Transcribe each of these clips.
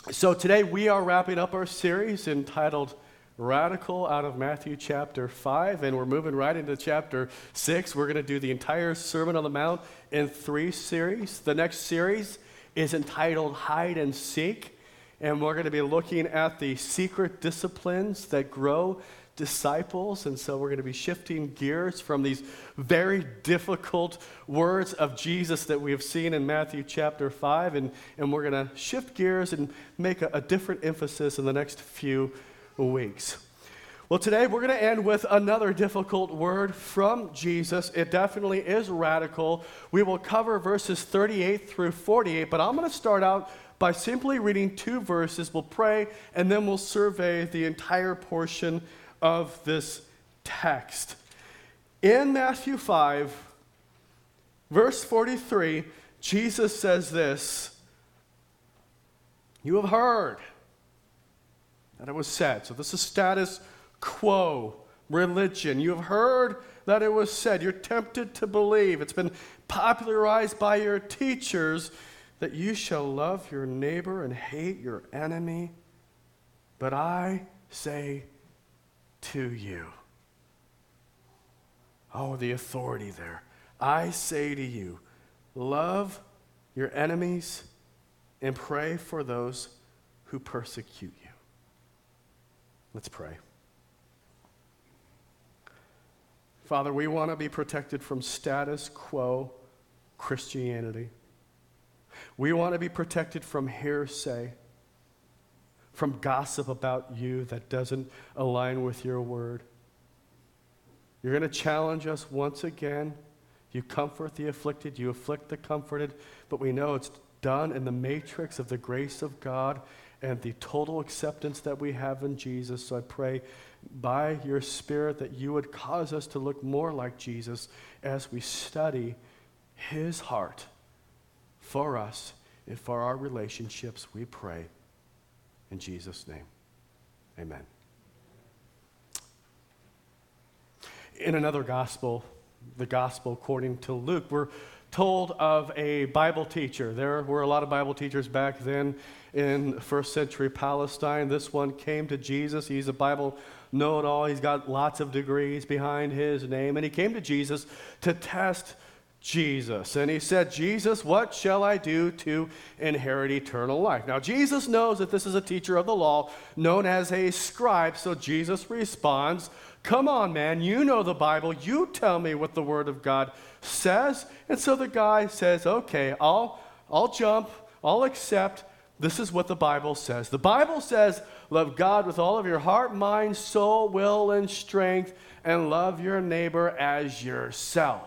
So today we are wrapping up our series entitled Radical out of Matthew chapter 5, and we're moving right into chapter 6. We're going to do the entire Sermon on the Mount in 3 series. The next series is entitled Hide and Seek, and we're going to be looking at the secret disciplines that grow disciples. And so we're going to be shifting gears from these very difficult words of Jesus that we have seen in Matthew chapter 5, and we're going to shift gears and make a different emphasis in the next few weeks. Well, today we're going to end with another difficult word from Jesus. It definitely is radical. We will cover verses 38 through 48, but I'm going to start out by simply reading 2 verses. We'll pray, and then we'll survey the entire portion of this text. In Matthew 5, verse 43, Jesus says this: "You have heard that it was said." So this is status quo religion. You have heard that it was said. You're tempted to believe. It's been popularized by your teachers that you shall love your neighbor and hate your enemy. But I say to you. Oh, the authority there. I say to you, love your enemies and pray for those who persecute you. Let's pray. Father, we want to be protected from status quo Christianity. We want to be protected from hearsay, from gossip about you that doesn't align with your word. You're going to challenge us once again. You comfort the afflicted, you afflict the comforted, but we know it's done in the matrix of the grace of God and the total acceptance that we have in Jesus. So I pray by your Spirit that you would cause us to look more like Jesus as we study his heart for us and for our relationships, we pray. In Jesus' name, amen. In another gospel, the gospel according to Luke, we're told of a Bible teacher. There were a lot of Bible teachers back then in first century Palestine. This one came to Jesus. He's a Bible know-it-all. He's got lots of degrees behind his name. And he came to Jesus to test Jesus. And he said, "Jesus, what shall I do to inherit eternal life?" Now, Jesus knows that this is a teacher of the law known as a scribe. So Jesus responds, "Come on, man, you know the Bible. You tell me what the Word of God says." And so the guy says, "Okay, I'll jump. I'll accept. This is what the Bible says. The Bible says, love God with all of your heart, mind, soul, will, and strength, and love your neighbor as yourself."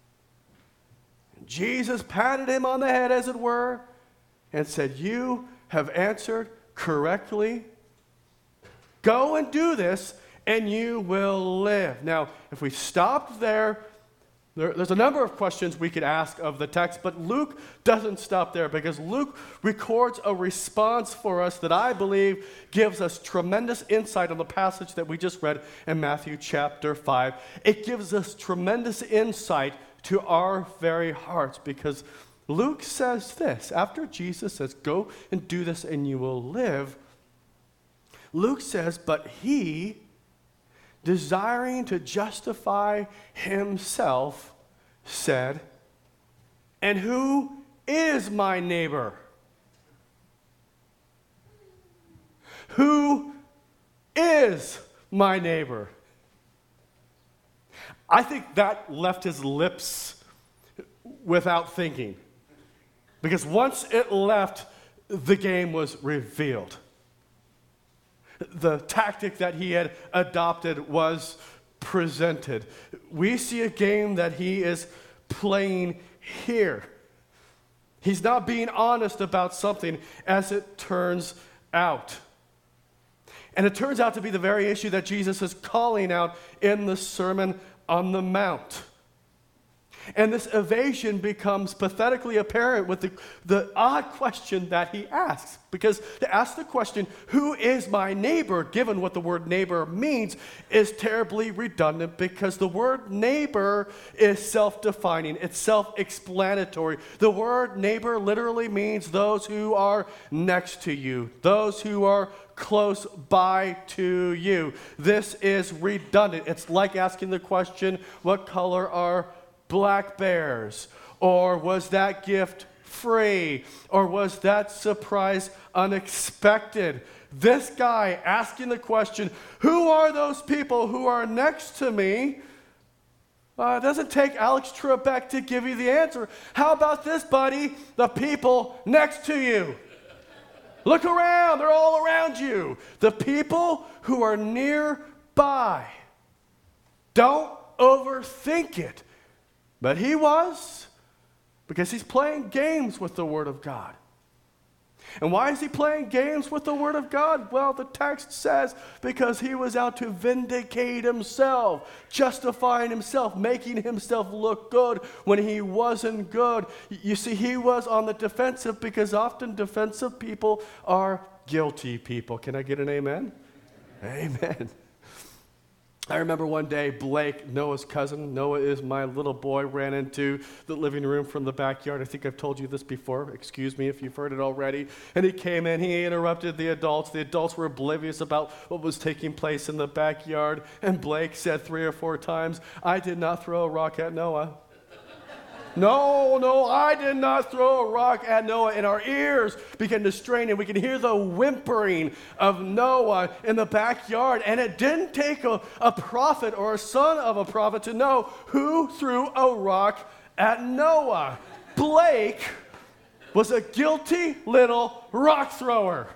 Jesus patted him on the head, as it were, and said, "You have answered correctly. Go and do this, and you will live." Now, if we stopped there's a number of questions we could ask of the text, but Luke doesn't stop there, because Luke records a response for us that I believe gives us tremendous insight on the passage that we just read in Matthew chapter 5. It gives us tremendous insight to our very hearts, because Luke says this, after Jesus says, "Go and do this and you will live," Luke says, "But he, desiring to justify himself, said, 'And who is my neighbor?'" Who is my neighbor? I think that left his lips without thinking, because once it left, the game was revealed. The tactic that he had adopted was presented. We see a game that he is playing here. He's not being honest about something, as it turns out. And it turns out to be the very issue that Jesus is calling out in the Sermon on the Mount. And this evasion becomes pathetically apparent with the odd question that he asks. Because to ask the question, who is my neighbor, given what the word neighbor means, is terribly redundant because the word neighbor is self-defining. It's self-explanatory. The word neighbor literally means those who are next to you, those who are close by to you. This is redundant. It's like asking the question, what color are black bears? Or was that gift free? Or was that surprise unexpected? This guy asking the question, who are those people who are next to me? It doesn't take Alex Trebek to give you the answer. How about this, buddy? The people next to you. Look around. They're all around you. The people who are nearby. Don't overthink it. But he was, because he's playing games with the Word of God. And why is he playing games with the Word of God? Well, the text says because he was out to vindicate himself, justifying himself, making himself look good when he wasn't good. You see, he was on the defensive because often defensive people are guilty people. Can I get an amen? Amen. I remember one day Blake, Noah's cousin, Noah is my little boy, ran into the living room from the backyard. I think I've told you this before. Excuse me if you've heard it already. And he came in, he interrupted the adults. The adults were oblivious about what was taking place in the backyard. And Blake said 3 or 4 times, I did not throw a rock at Noah. No, I did not throw a rock at Noah. And our ears began to strain, and we could hear the whimpering of Noah in the backyard. And it didn't take a prophet or a son of a prophet to know who threw a rock at Noah. Blake was a guilty little rock thrower.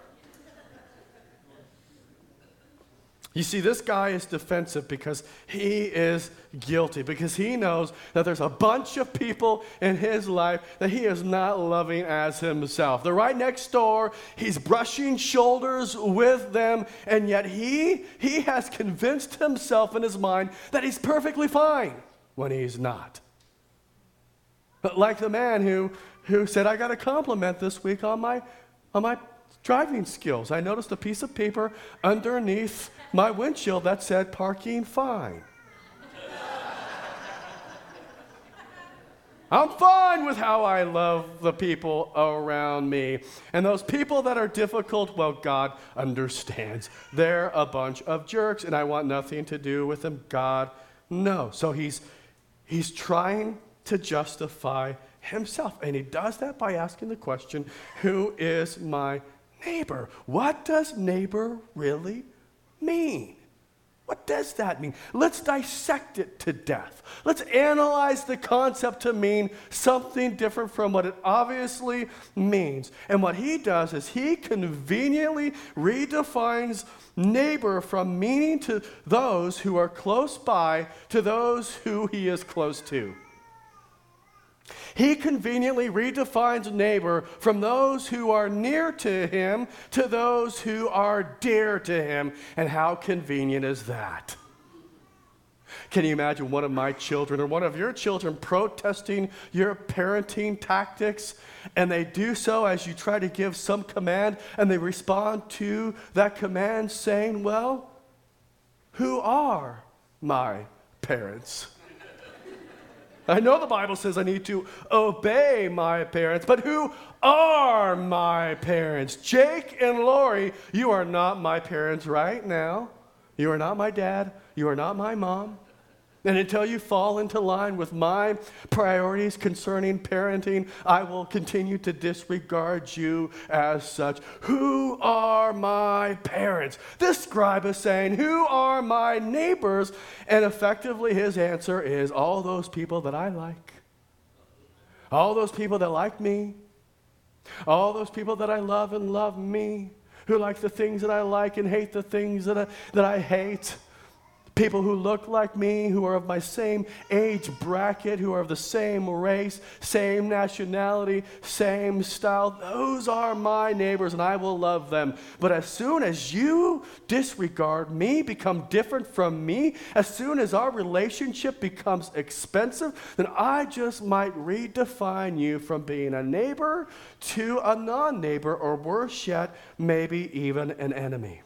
You see, this guy is defensive because he is guilty, because he knows that there's a bunch of people in his life that he is not loving as himself. They're right next door. He's brushing shoulders with them, and yet he has convinced himself in his mind that he's perfectly fine when he's not. But like the man who said, I got a compliment this week on my driving skills. I noticed a piece of paper underneath my windshield that said parking fine. I'm fine with how I love the people around me. And those people that are difficult, well, God understands. They're a bunch of jerks, and I want nothing to do with them. God knows. So he's trying to justify himself, and he does that by asking the question, who is my neighbor? What does neighbor really mean? What does that mean? Let's dissect it to death. Let's analyze the concept to mean something different from what it obviously means. And what he does is he conveniently redefines neighbor from meaning to those who are close by to those who he is close to. He conveniently redefines neighbor from those who are near to him to those who are dear to him. And how convenient is that? Can you imagine one of my children or one of your children protesting your parenting tactics? And they do so as you try to give some command, and they respond to that command saying, well, who are my parents? I know the Bible says I need to obey my parents, but who are my parents? Jake and Lori, you are not my parents right now. You are not my dad. You are not my mom. And until you fall into line with my priorities concerning parenting, I will continue to disregard you as such. Who are my parents? This scribe is saying, who are my neighbors? And effectively his answer is all those people that I like. All those people that like me. All those people that I love and love me. Who like the things that I like and hate the things that I hate. People who look like me, who are of my same age bracket, who are of the same race, same nationality, same style, those are my neighbors and I will love them. But as soon as you disregard me, become different from me, as soon as our relationship becomes expensive, then I just might redefine you from being a neighbor to a non-neighbor, or worse yet, maybe even an enemy.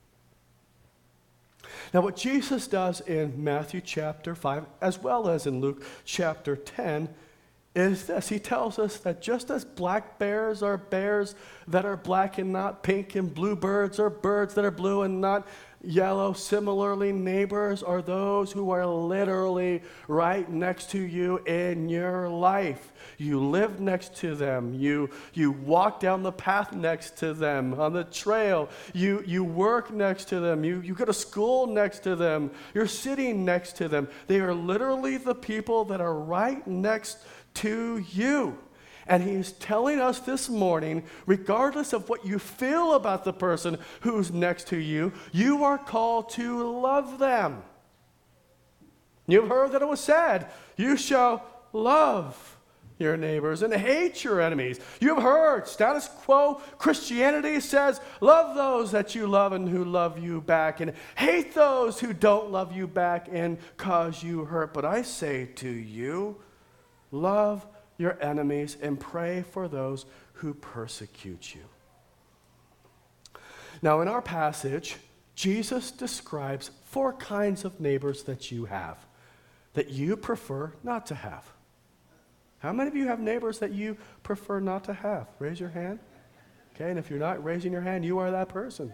Now, what Jesus does in Matthew chapter 5, as well as in Luke chapter 10, is this. He tells us that just as black bears are bears that are black and not pink, and blue birds are birds that are blue and not yellow, similarly, neighbors are those who are literally right next to you in your life. You live next to them. You walk down the path next to them, on the trail. You work next to them. You go to school next to them. You're sitting next to them. They are literally the people that are right next to you. And he's telling us this morning, regardless of what you feel about the person who's next to you, you are called to love them. You've heard that it was said, you shall love your neighbors and hate your enemies. You've heard status quo Christianity says, love those that you love and who love you back, and hate those who don't love you back and cause you hurt. But I say to you, love your enemies and pray for those who persecute you. Now, in our passage, Jesus describes 4 kinds of neighbors that you have, that you prefer not to have. How many of you have neighbors that you prefer not to have? Raise your hand. Okay, and if you're not raising your hand, you are that person.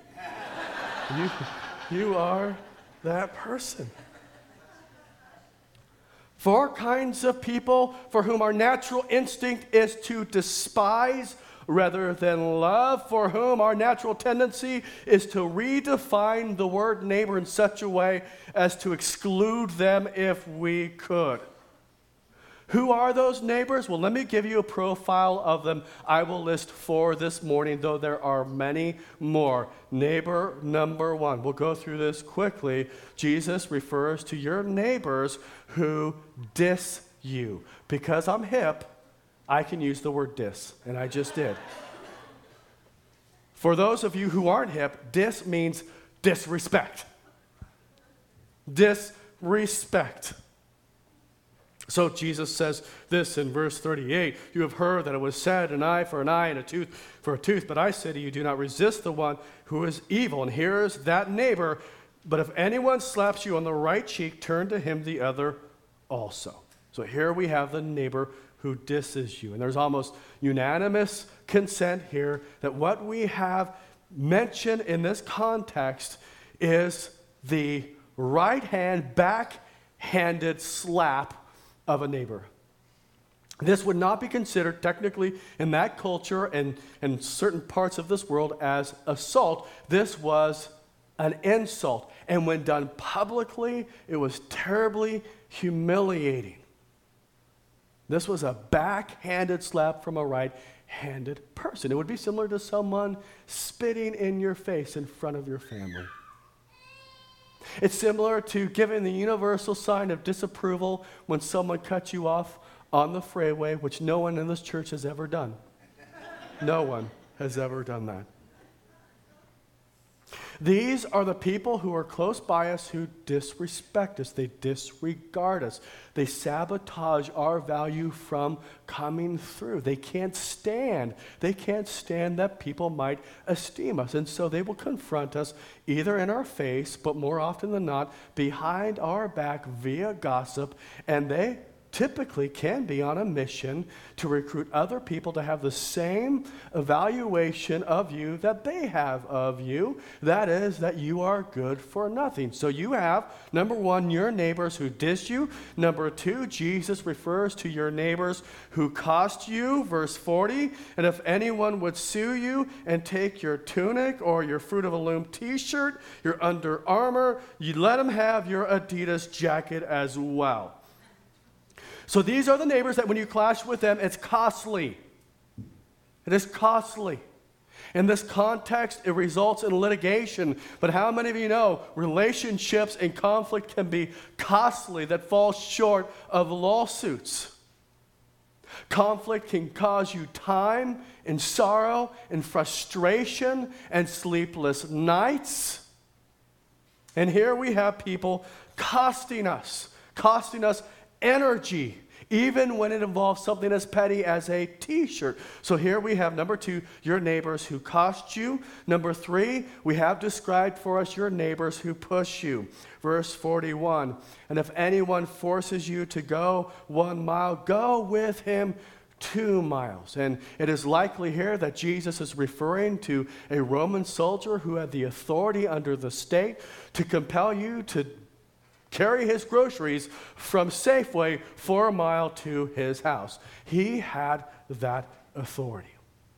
You are that person. 4 kinds of people for whom our natural instinct is to despise rather than love, for whom our natural tendency is to redefine the word neighbor in such a way as to exclude them if we could. Who are those neighbors? Well, let me give you a profile of them. I will list 4 this morning, though there are many more. Neighbor number 1. We'll go through this quickly. Jesus refers to your neighbors who diss you. Because I'm hip, I can use the word diss, and I just did. For those of you who aren't hip, diss means disrespect. Disrespect. So Jesus says this in verse 38, you have heard that it was said, an eye for an eye and a tooth for a tooth, but I say to you, do not resist the one who is evil. And here's that neighbor, but if anyone slaps you on the right cheek, turn to him the other also. So here we have the neighbor who disses you. And there's almost unanimous consent here that what we have mentioned in this context is the right hand, backhanded slap of a neighbor. This would not be considered technically in that culture and certain parts of this world as assault. This was an insult. And when done publicly, it was terribly humiliating. This was a backhanded slap from a right-handed person. It would be similar to someone spitting in your face in front of your family. It's similar to giving the universal sign of disapproval when someone cuts you off on the freeway, which no one in this church has ever done. No one has ever done that. These are the people who are close by us who disrespect us. They disregard us. They sabotage our value from coming through. They can't stand that people might esteem us. And so they will confront us either in our face, but more often than not, behind our back via gossip. And they typically can be on a mission to recruit other people to have the same evaluation of you that they have of you. That is, that you are good for nothing. So you have, number 1, your neighbors who diss you. Number 2, Jesus refers to your neighbors who cost you, verse 40. And if anyone would sue you and take your tunic or your Fruit of the Loom t-shirt, your Under Armour, you let them have your Adidas jacket as well. So these are the neighbors that when you clash with them, it's costly. It is costly. In this context, it results in litigation. But how many of you know relationships and conflict can be costly, that fall short of lawsuits? Conflict can cause you time and sorrow and frustration and sleepless nights. And here we have people costing us energy, even when it involves something as petty as a t-shirt. So here we have number 2, your neighbors who cost you. Number 3, we have described for us your neighbors who push you. Verse 41, and if anyone forces you to go 1 mile, go with him 2 miles. And it is likely here that Jesus is referring to a Roman soldier who had the authority under the state to compel you to carry his groceries from Safeway 4 mile to his house. He had that authority.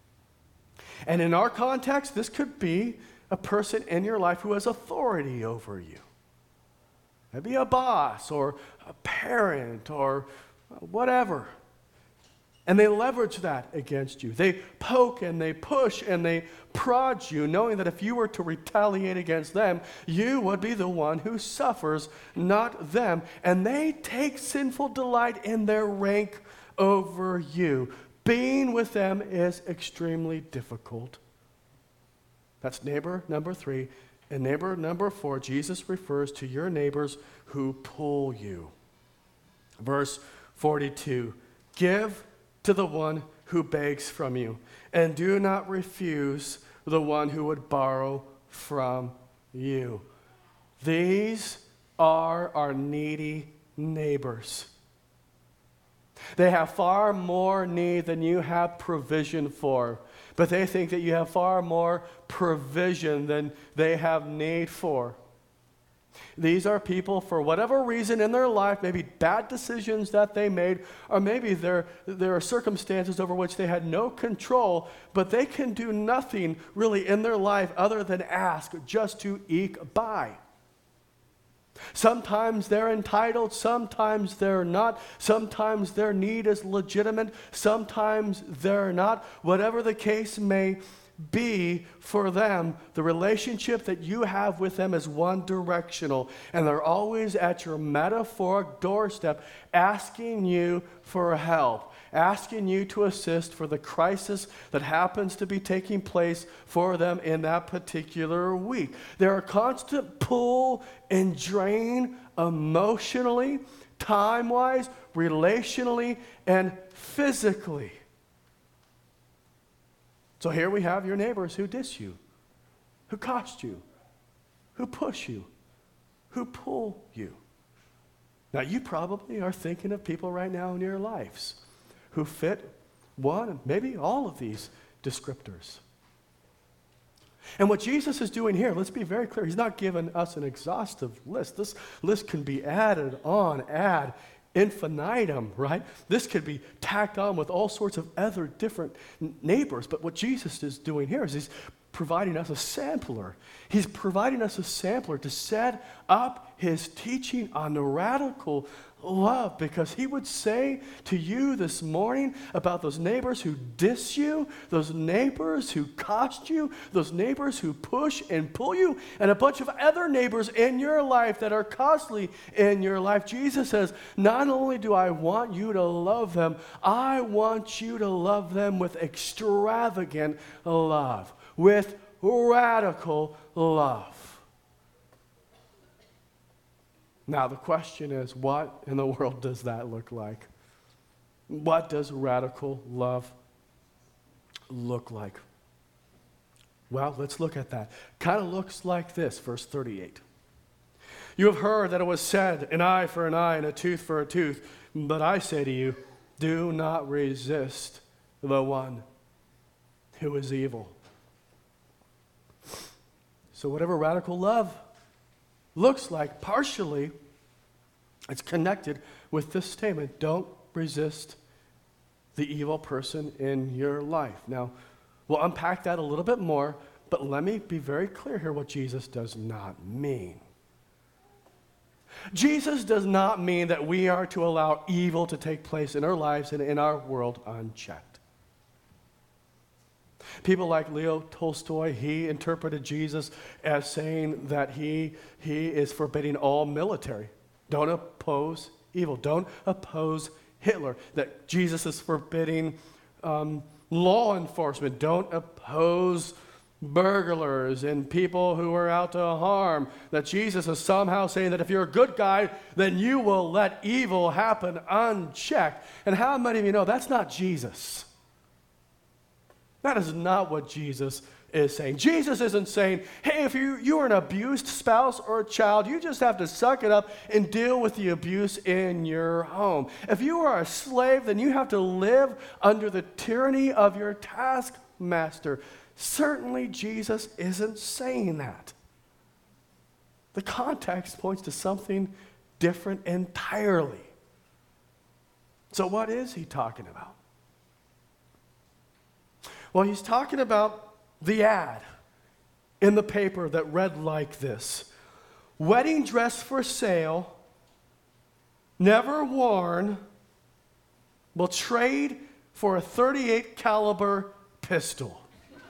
And in our context, this could be a person in your life who has authority over you. Maybe a boss or a parent or whatever. And they leverage that against you. They poke and they push and they prod you, knowing that if you were to retaliate against them, you would be the one who suffers, not them. And they take sinful delight in their rank over you. Being with them is extremely difficult. That's neighbor number 3. And neighbor number 4, Jesus refers to your neighbors who pull you. Verse 42, give to the one who begs from you, and do not refuse the one who would borrow from you. These are our needy neighbors. They have far more need than you have provision for, but they think that you have far more provision than they have need for. These are people, for whatever reason in their life, maybe bad decisions that they made, or maybe there are circumstances over which they had no control, but they can do nothing really in their life other than ask just to eke by. Sometimes they're entitled, sometimes they're not, sometimes their need is legitimate, sometimes they're not. Whatever the case may be for them, the relationship that you have with them is one directional, and they're always at your metaphoric doorstep asking you for help, asking you to assist for the crisis that happens to be taking place for them in that particular week. They're a constant pull and drain emotionally, time-wise, relationally, and physically. So here we have your neighbors who diss you, who cost you, who push you, who pull you. Now, you probably are thinking of people right now in your lives who fit one, maybe all of these descriptors. And what Jesus is doing here, let's be very clear, he's not giving us an exhaustive list. This list can be added on ad infinitum, right? This could be tacked on with all sorts of other different neighbors. But what Jesus is doing here is he's providing us a sampler. He's providing us a sampler to set up his teaching on the radical love, because he would say to you this morning about those neighbors who diss you, those neighbors who cost you, those neighbors who push and pull you, and a bunch of other neighbors in your life that are costly in your life. Jesus says, not only do I want you to love them, I want you to love them with extravagant love, with radical love. Now, the question is, what in the world does that look like? What does radical love look like? Well, let's look at that. Kind of looks like this, verse 38. You have heard that it was said, an eye for an eye and a tooth for a tooth. But I say to you, do not resist the one who is evil. So whatever radical love looks like, partially, it's connected with this statement: don't resist the evil person in your life. Now, we'll unpack that a little bit more, but let me be very clear here what Jesus does not mean. Jesus does not mean that we are to allow evil to take place in our lives and in our world unchecked. People like Leo Tolstoy, he interpreted Jesus as saying that he is forbidding all military. Don't oppose evil. Don't oppose Hitler. That Jesus is forbidding law enforcement. Don't oppose burglars and people who are out to harm. That Jesus is somehow saying that if you're a good guy, then you will let evil happen unchecked. And how many of you know that's not Jesus? That is not what Jesus is saying. Jesus isn't saying, hey, if you are an abused spouse or a child, you just have to suck it up and deal with the abuse in your home. If you are a slave, then you have to live under the tyranny of your taskmaster. Certainly, Jesus isn't saying that. The context points to something different entirely. So what is he talking about? Well, he's talking about the ad in the paper that read like this: wedding dress for sale, never worn, will trade for a .38 caliber pistol.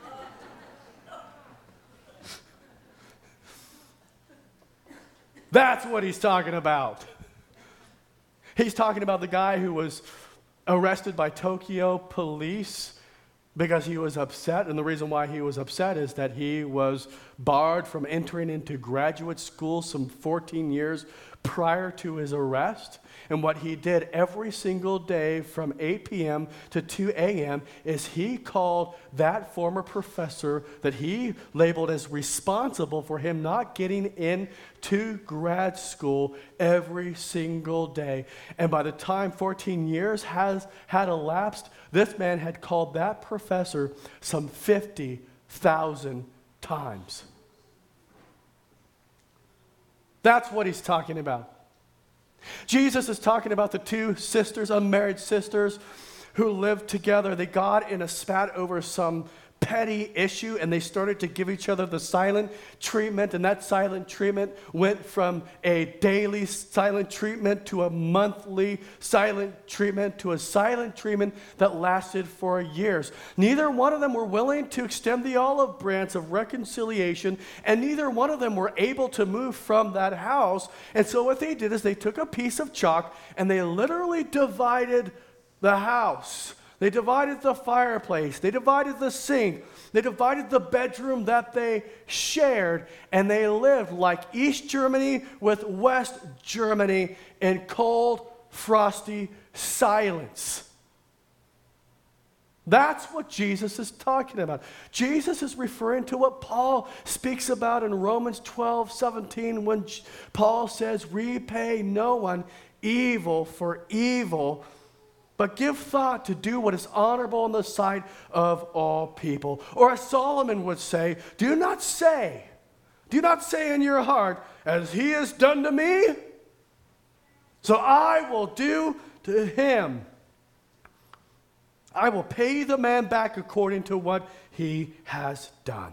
That's what he's talking about. He's talking about the guy who was arrested by Tokyo police because he was upset, and the reason why he was upset is that he was barred from entering into graduate school some 14 years prior to his arrest. And what he did every single day from 8 p.m. to 2 a.m. is he called that former professor that he labeled as responsible for him not getting into grad school every single day. And by the time 14 years had elapsed, this man had called that professor some 50,000 times. That's what he's talking about. Jesus is talking about the two sisters, unmarried sisters, who lived together. They got in a spat over some petty issue, and they started to give each other the silent treatment, and that silent treatment went from a daily silent treatment to a monthly silent treatment to a silent treatment that lasted for years. Neither one of them were willing to extend the olive branch of reconciliation, and neither one of them were able to move from that house. And so what they did is they took a piece of chalk and they literally divided the house. They divided the fireplace. They divided the sink. They divided the bedroom that they shared. And they lived like East Germany with West Germany in cold, frosty silence. That's what Jesus is talking about. Jesus is referring to what Paul speaks about in Romans 12:17 when Paul says, repay no one evil for evil, but give thought to do what is honorable in the sight of all people. Or as Solomon would say, do not say in your heart, as he has done to me, so I will do to him. I will pay the man back according to what he has done.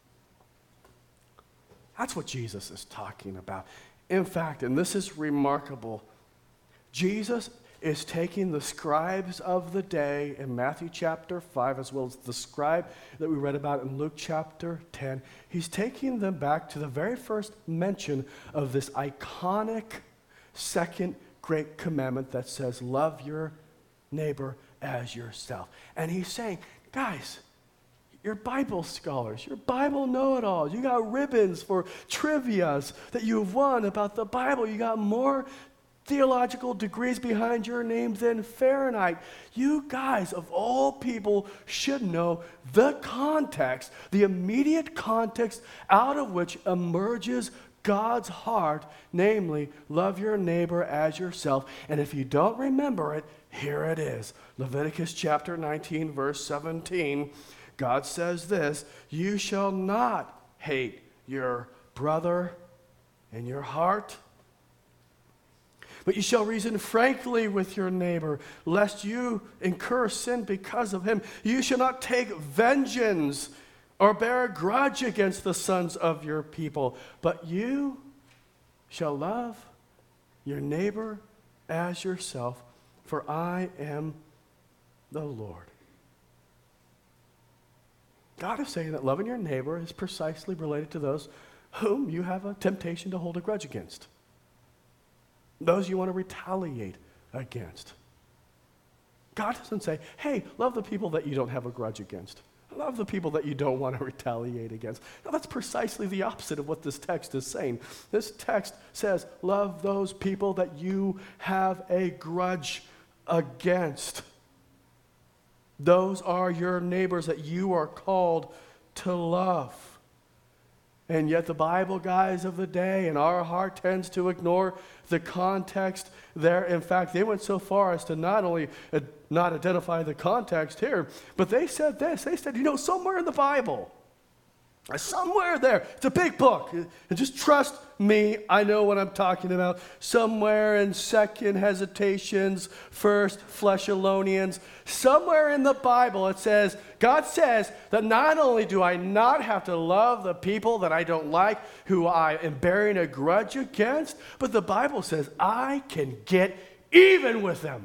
That's what Jesus is talking about. In fact, and this is remarkable, Jesus is taking the scribes of the day in Matthew chapter 5, as well as the scribe that we read about in Luke chapter 10. He's taking them back to the very first mention of this iconic second great commandment that says, love your neighbor as yourself. And he's saying, guys, you're Bible scholars, you're Bible know-it-alls, you got ribbons for trivias that you've won about the Bible, you got more theological degrees behind your name than Fahrenheit. You guys, of all people, should know the context, the immediate context out of which emerges God's heart, namely, love your neighbor as yourself. And if you don't remember it, here it is. Leviticus chapter 19, verse 17. God says this, you shall not hate your brother in your heart, but you shall reason frankly with your neighbor, lest you incur sin because of him. You shall not take vengeance or bear a grudge against the sons of your people, but you shall love your neighbor as yourself, for I am the Lord. God is saying that loving your neighbor is precisely related to those whom you have a temptation to hold a grudge against, those you want to retaliate against. God doesn't say, hey, love the people that you don't have a grudge against. Love the people that you don't want to retaliate against. No, that's precisely the opposite of what this text is saying. This text says, love those people that you have a grudge against. Those are your neighbors that you are called to love. And yet the Bible guys of the day and our heart tends to ignore the context there. In fact, they went so far as to not only not identify the context here, but they said this. They said, somewhere in the Bible, somewhere there, it's a big book. And just trust me, I know what I'm talking about. Somewhere in 2nd Hesitations, 1st Fleshalonians, somewhere in the Bible it says, God says that not only do I not have to love the people that I don't like, who I am bearing a grudge against, but the Bible says I can get even with them.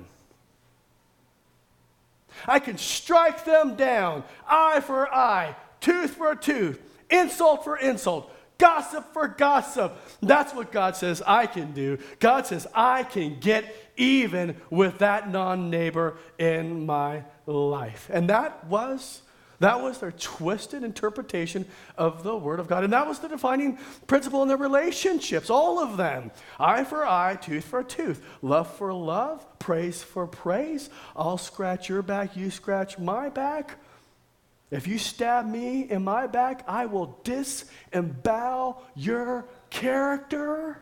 I can strike them down, eye for eye, tooth for tooth, insult for insult, gossip for gossip. That's what God says I can do. God says I can get even with that non-neighbor in my life. And that was their twisted interpretation of the Word of God. And that was the defining principle in their relationships, all of them. Eye for eye, tooth for tooth, love for love, praise for praise. I'll scratch your back, you scratch my back. If you stab me in my back, I will disembowel your character.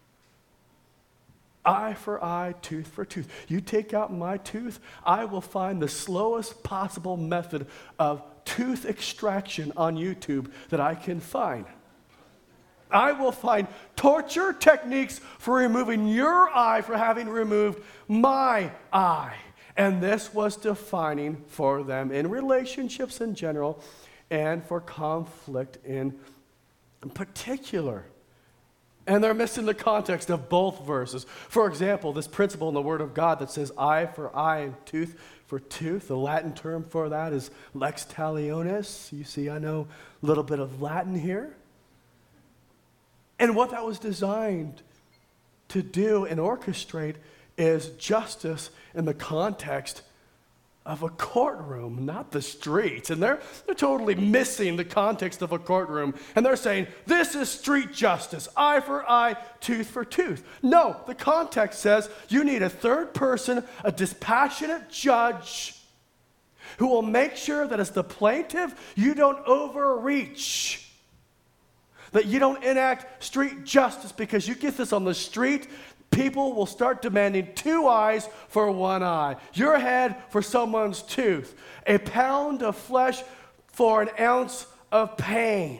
Eye for eye, tooth for tooth. You take out my tooth, I will find the slowest possible method of tooth extraction on YouTube that I can find. I will find torture techniques for removing your eye for having removed my eye. And this was defining for them in relationships in general and for conflict in particular. And they're missing the context of both verses. For example, this principle in the Word of God that says eye for eye and tooth for tooth, the Latin term for that is lex talionis. You see, I know a little bit of Latin here. And what that was designed to do and orchestrate is justice in the context of a courtroom, not the streets. And they're totally missing the context of a courtroom. And they're saying, this is street justice, eye for eye, tooth for tooth. No, the context says you need a third person, a dispassionate judge who will make sure that as the plaintiff, you don't overreach, that you don't enact street justice because you get this on the street. People will start demanding 2 eyes for 1 eye, your head for someone's tooth, a pound of flesh for an ounce of pain.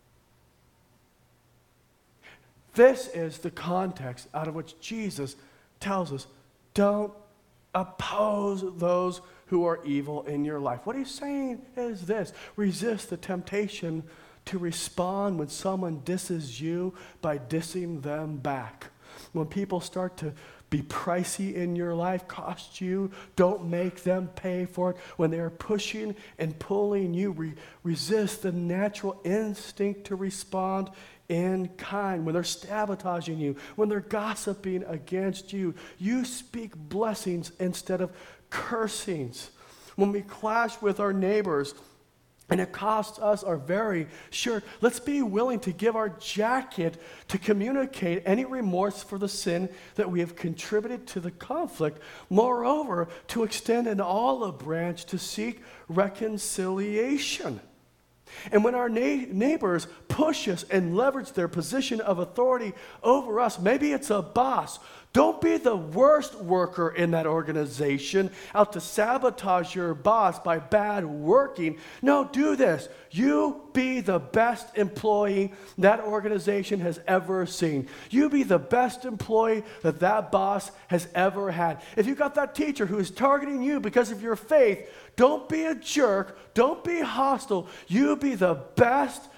This is the context out of which Jesus tells us, don't oppose those who are evil in your life. What he's saying is this: resist the temptation to respond when someone disses you by dissing them back. When people start to be pricey in your life, cost you, don't make them pay for it. When they're pushing and pulling you, resist the natural instinct to respond in kind. When they're sabotaging you, when they're gossiping against you, you speak blessings instead of cursings. When we clash with our neighbors, and it costs us our very shirt, let's be willing to give our jacket to communicate any remorse for the sin that we have contributed to the conflict. Moreover, to extend an olive branch to seek reconciliation. And when our neighbors push us and leverage their position of authority over us, maybe it's a boss. Don't be the worst worker in that organization out to sabotage your boss by bad working. No, do this. You be the best employee that organization has ever seen. You be the best employee that boss has ever had. If you got that teacher who is targeting you because of your faith, don't be a jerk. Don't be hostile. You be the best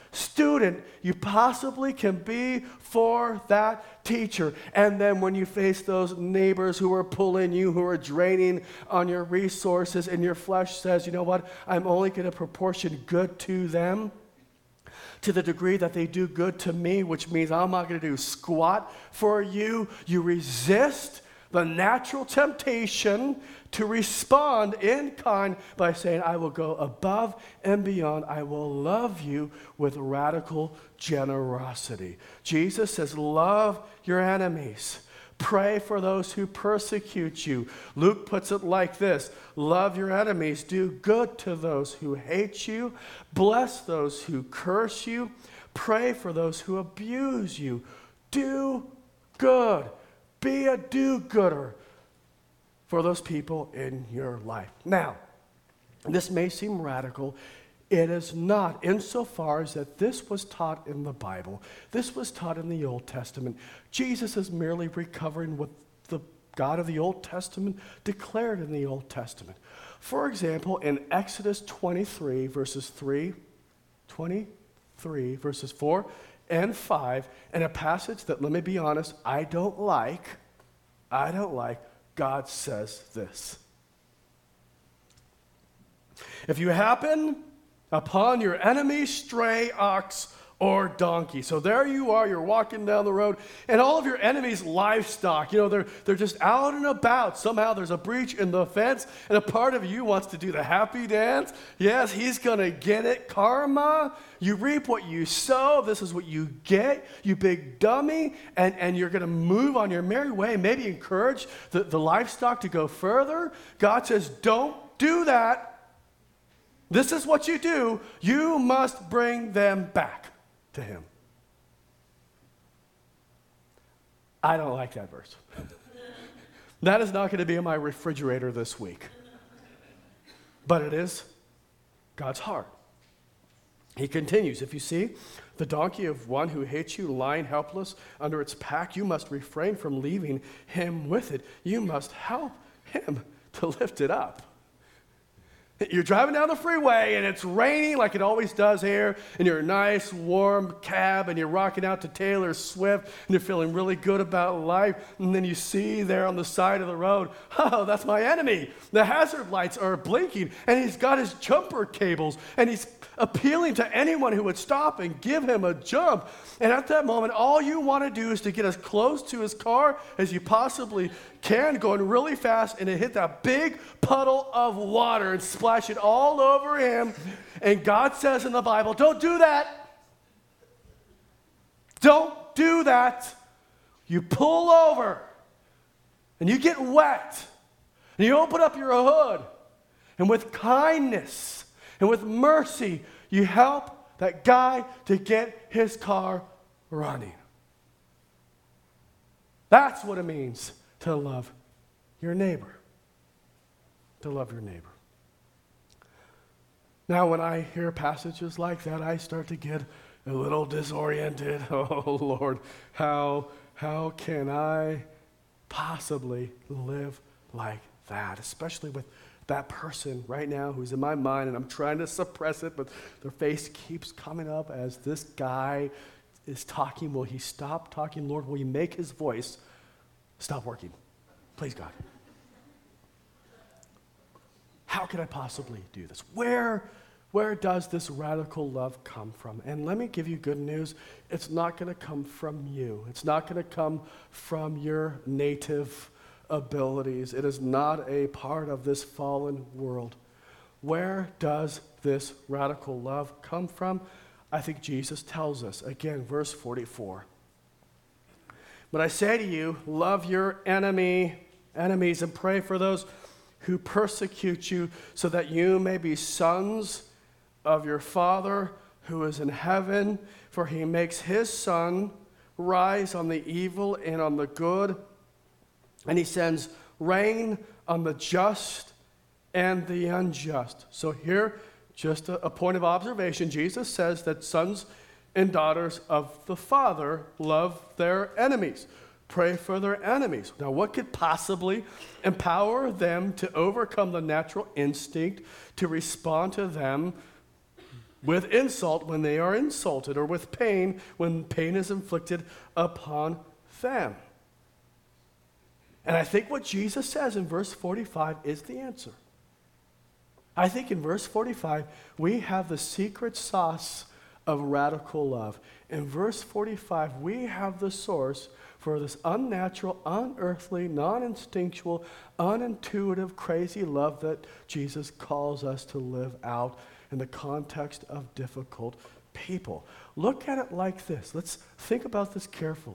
student you possibly can be for that teacher. And then when you face those neighbors who are pulling you, who are draining on your resources, and your flesh says, you know what, I'm only going to proportion good to them to the degree that they do good to me, which means I'm not going to do squat for you. You resist the natural temptation to respond in kind by saying, I will go above and beyond. I will love you with radical generosity. Jesus says, love your enemies. Pray for those who persecute you. Luke puts it like this: love your enemies, do good to those who hate you, bless those who curse you, pray for those who abuse you. Do good. Be a do-gooder for those people in your life. Now, this may seem radical. It is not, insofar as that this was taught in the Bible. This was taught in the Old Testament. Jesus is merely recovering what the God of the Old Testament declared in the Old Testament. For example, in Exodus 23, verses 4 and 5, and a passage that, let me be honest, I don't like, God says this. If you happen upon your enemy's stray ox or donkey. So there you are, you're walking down the road, and all of your enemy's livestock, they're just out and about. Somehow there's a breach in the fence, and a part of you wants to do the happy dance. Yes, he's going to get it. Karma. You reap what you sow. This is what you get, you big dummy. And you're going to move on your merry way, maybe encourage the livestock to go further. God says, don't do that. This is what you do. You must bring them back to him. I don't like that verse. That is not going to be in my refrigerator this week. But it is God's heart. He continues, if you see the donkey of one who hates you lying helpless under its pack, you must refrain from leaving him with it. You must help him to lift it up. You're driving down the freeway, and it's raining like it always does here, in your nice, warm cab, and you're rocking out to Taylor Swift, and you're feeling really good about life, and then you see there on the side of the road, oh, that's my enemy. The hazard lights are blinking, and he's got his jumper cables, and he's appealing to anyone who would stop and give him a jump. And at that moment, all you want to do is to get as close to his car as you possibly can, going really fast, and to hit that big puddle of water and splash it all over him. And God says in the Bible, don't do that. Don't do that. You pull over, and you get wet, and you open up your hood, and with kindness and with mercy, you help that guy to get his car running. That's what it means to love your neighbor. To love your neighbor. Now, when I hear passages like that, I start to get a little disoriented. Oh, Lord, how can I possibly live like that? Especially with that person right now who's in my mind, and I'm trying to suppress it, but their face keeps coming up as this guy is talking. Will he stop talking? Lord, will you make his voice stop working? Please, God. How could I possibly do this? Where does this radical love come from? And let me give you good news. It's not going to come from you. It's not going to come from your native abilities. It is not a part of this fallen world. Where does this radical love come from? I think Jesus tells us. Again, verse 44. But I say to you, love your enemies, and pray for those who persecute you, so that you may be sons of your Father who is in heaven. For he makes his sun rise on the evil and on the good, and he sends rain on the just and the unjust. So here, just a point of observation, Jesus says that sons and daughters of the Father love their enemies. Pray for their enemies. Now, what could possibly empower them to overcome the natural instinct to respond to them with insult when they are insulted, or with pain when pain is inflicted upon them. And I think what Jesus says in verse 45 is the answer. I think in verse 45, we have the secret sauce of radical love. In verse 45, we have the source for this unnatural, unearthly, non-instinctual, unintuitive, crazy love that Jesus calls us to live out in the context of difficult people. Look at it like this. Let's think about this carefully.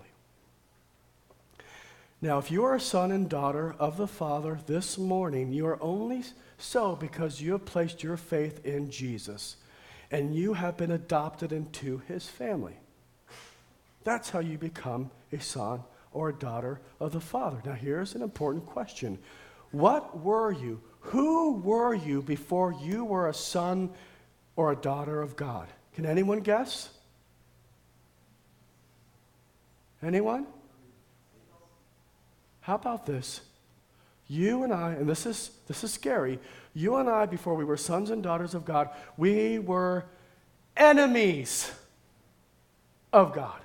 Now, if you are a son and daughter of the Father this morning, you are only so because you have placed your faith in Jesus and you have been adopted into his family. That's how you become a son or a daughter of the Father. Now, here's an important question. What were you? Who were you before you were a son or a daughter of God? Can anyone guess? Anyone? How about this? You and I, and this is scary, you and I, before we were sons and daughters of God, we were enemies of God.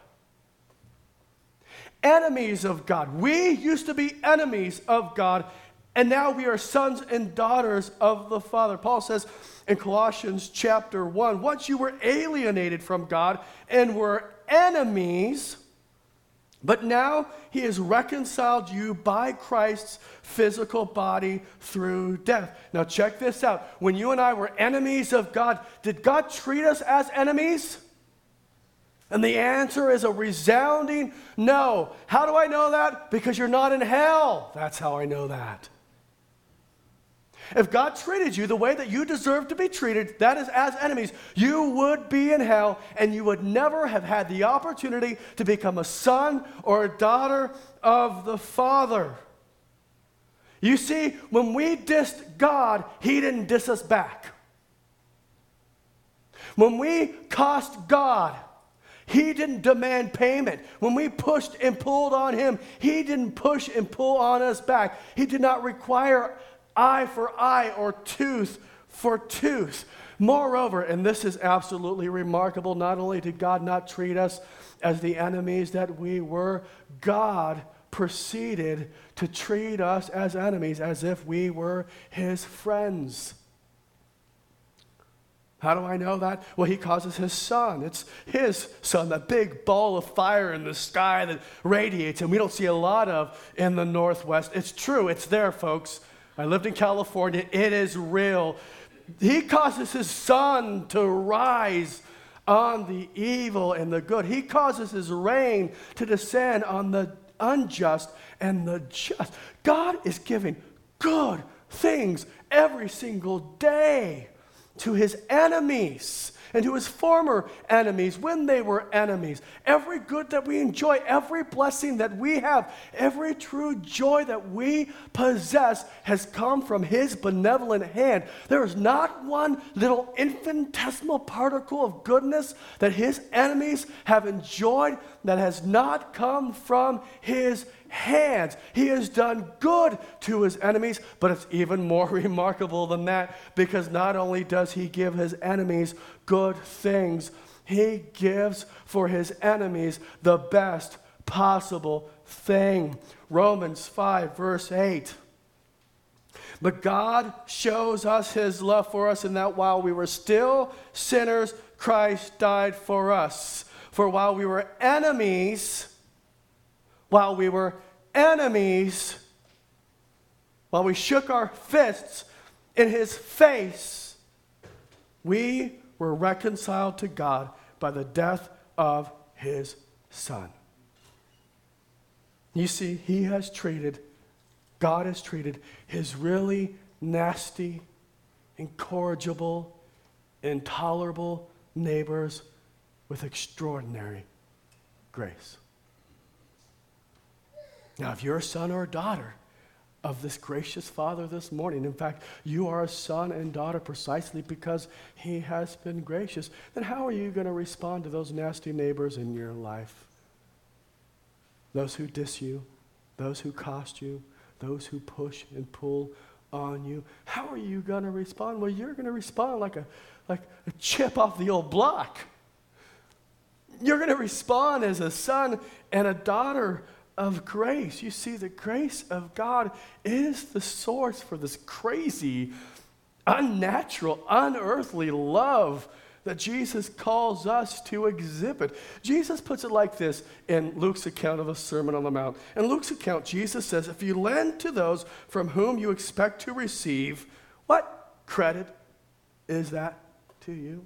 Enemies of God. We used to be enemies of God, and now we are sons and daughters of the Father. Paul says in Colossians chapter 1, once you were alienated from God and were enemies, but now he has reconciled you by Christ's physical body through death. Now check this out. When you and I were enemies of God, did God treat us as enemies? And the answer is a resounding no. How do I know that? Because you're not in hell. That's how I know that. If God treated you the way that you deserve to be treated, that is as enemies, you would be in hell and you would never have had the opportunity to become a son or a daughter of the Father. You see, when we dissed God, he didn't diss us back. When we cost God, he didn't demand payment. When we pushed and pulled on him, he didn't push and pull on us back. He did not require eye for eye or tooth for tooth. Moreover, and this is absolutely remarkable, not only did God not treat us as the enemies that we were, God proceeded to treat us as enemies as if we were his friends. How do I know that? Well, he causes his sun. It's his sun, that big ball of fire in the sky that radiates, and we don't see a lot of in the Northwest. It's true. It's there, folks. I lived in California. It is real. He causes his sun to rise on the evil and the good. He causes his rain to descend on the unjust and the just. God is giving good things every single day to his enemies and to his former enemies when they were enemies. Every good that we enjoy, every blessing that we have, every true joy that we possess has come from his benevolent hand. There is not one little infinitesimal particle of goodness that his enemies have enjoyed that has not come from his hands. He has done good to his enemies, but it's even more remarkable than that, because not only does he give his enemies good things, he gives for his enemies the best possible thing. Romans 5 verse 8. But God shows us his love for us in that while we were still sinners, Christ died for us. For while we were enemies, while we shook our fists in his face, we were reconciled to God by the death of his Son. You see, God has treated his really nasty, incorrigible, intolerable neighbors with extraordinary grace. Now, if you're a son or a daughter of this gracious Father this morning, in fact, you are a son and daughter precisely because he has been gracious, then how are you going to respond to those nasty neighbors in your life? Those who diss you, those who cost you, those who push and pull on you, how are you going to respond? Well, you're going to respond like a chip off the old block. You're going to respond as a son and a daughter of grace. You see, the grace of God is the source for this crazy, unnatural, unearthly love that Jesus calls us to exhibit. Jesus puts it like this in Luke's account of the Sermon on the Mount. In Luke's account, Jesus says, if you lend to those from whom you expect to receive, what credit is that to you?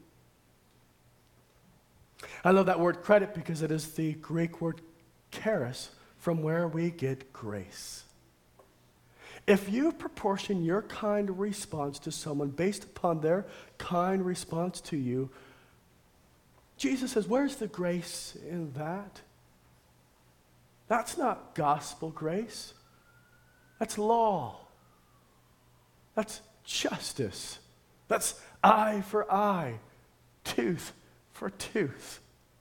I love that word credit because it is the Greek word charis, from where we get grace. If you proportion your kind response to someone based upon their kind response to you, Jesus says, where's the grace in that? That's not gospel grace. That's law. That's justice. That's eye for eye, tooth for tooth.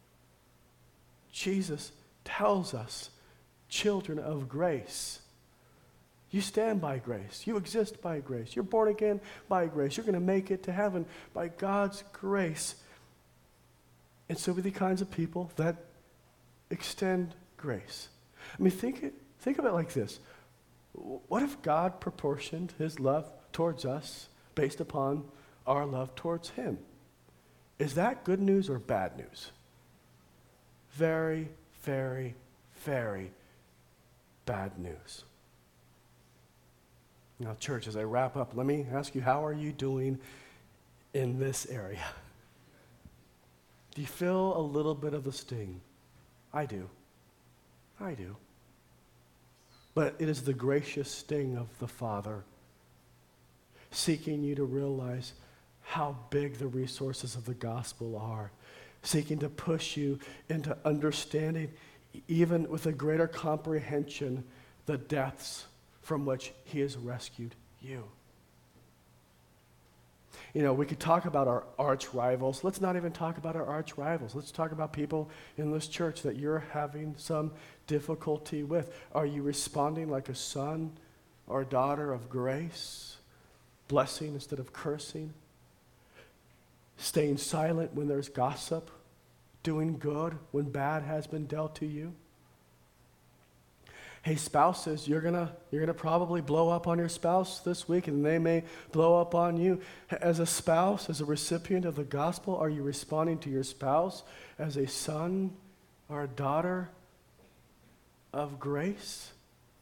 Jesus tells us, children of grace, you stand by grace. You exist by grace. You're born again by grace. You're going to make it to heaven by God's grace. And so are the kinds of people that extend grace. I mean, think of it like this. What if God proportioned his love towards us based upon our love towards him? Is that good news or bad news? Very, very, very bad news. Now, church, as I wrap up, let me ask you, how are you doing in this area? Do you feel a little bit of the sting? I do. I do. But it is the gracious sting of the Father seeking you to realize how big the resources of the gospel are, seeking to push you into understanding, even with a greater comprehension, the depths from which he has rescued you. You know, we could talk about our arch rivals. Let's not even talk about our arch rivals. Let's talk about people in this church that you're having some difficulty with. Are you responding like a son or a daughter of grace? Blessing instead of cursing? Staying silent when there's gossip? Doing good when bad has been dealt to you? Hey, spouses, you're gonna probably blow up on your spouse this week, and they may blow up on you. As a spouse, as a recipient of the gospel, are you responding to your spouse as a son or a daughter of grace?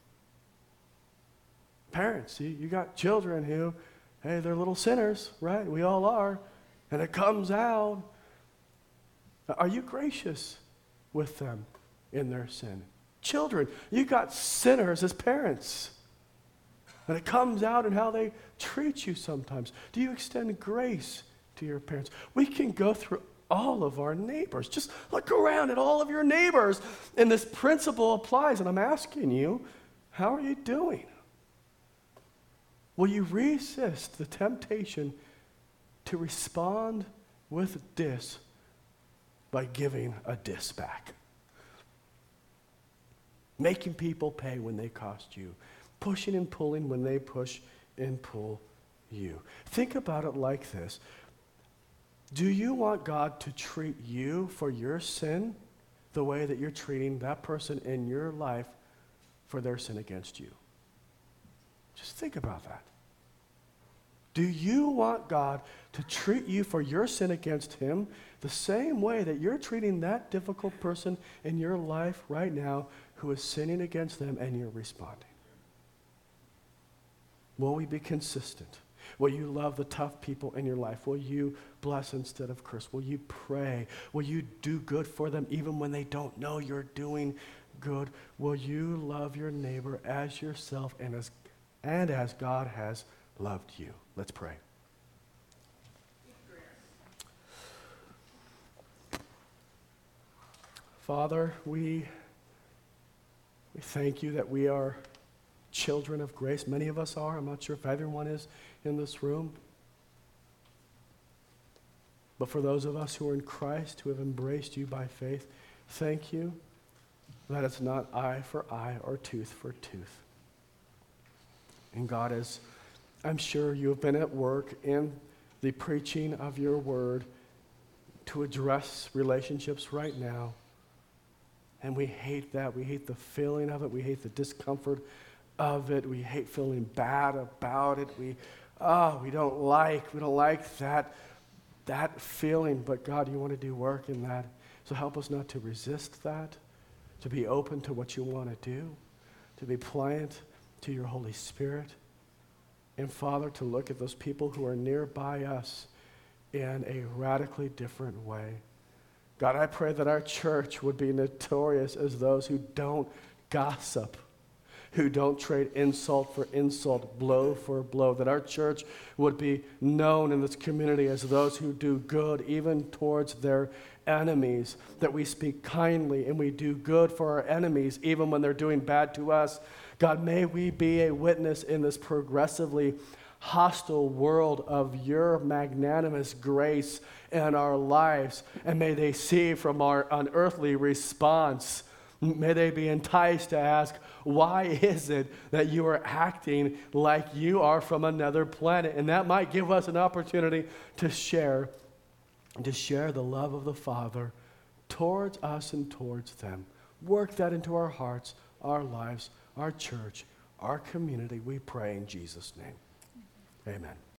Parents, you got children who, hey, they're little sinners, right? We all are. And it comes out. Are you gracious with them in their sin? Children, you got sinners as parents. And it comes out in how they treat you sometimes. Do you extend grace to your parents? We can go through all of our neighbors. Just look around at all of your neighbors. And this principle applies. And I'm asking you, how are you doing? Will you resist the temptation to respond with diss by giving a diss back? Making people pay when they cost you. Pushing and pulling when they push and pull you. Think about it like this. Do you want God to treat you for your sin the way that you're treating that person in your life for their sin against you? Just think about that. Do you want God to treat you for your sin against him the same way that you're treating that difficult person in your life right now who is sinning against them, and you're responding? Will we be consistent? Will you love the tough people in your life? Will you bless instead of curse? Will you pray? Will you do good for them even when they don't know you're doing good? Will you love your neighbor as yourself and as God has loved you? Let's pray. Father, we thank you that we are children of grace. Many of us are. I'm not sure if everyone is in this room. But for those of us who are in Christ, who have embraced you by faith, thank you that it's not eye for eye or tooth for tooth. And God, as I'm sure you have been at work in the preaching of your word to address relationships right now. And we hate that. We hate the feeling of it. We hate the discomfort of it. We hate feeling bad about it. We don't like that feeling. But God, you want to do work in that. So help us not to resist that, to be open to what you want to do, to be pliant to your Holy Spirit. And Father, to look at those people who are nearby us in a radically different way. God, I pray that our church would be notorious as those who don't gossip, who don't trade insult for insult, blow for blow, that our church would be known in this community as those who do good even towards their enemies, that we speak kindly and we do good for our enemies even when they're doing bad to us. God, may we be a witness in this progressively hostile world of your magnanimous grace in our lives, and may they see from our unearthly response, may they be enticed to ask, why is it that you are acting like you are from another planet? And that might give us an opportunity to share the love of the Father towards us and towards them. Work that into our hearts, our lives, our church, our community, we pray in Jesus' name. Amen.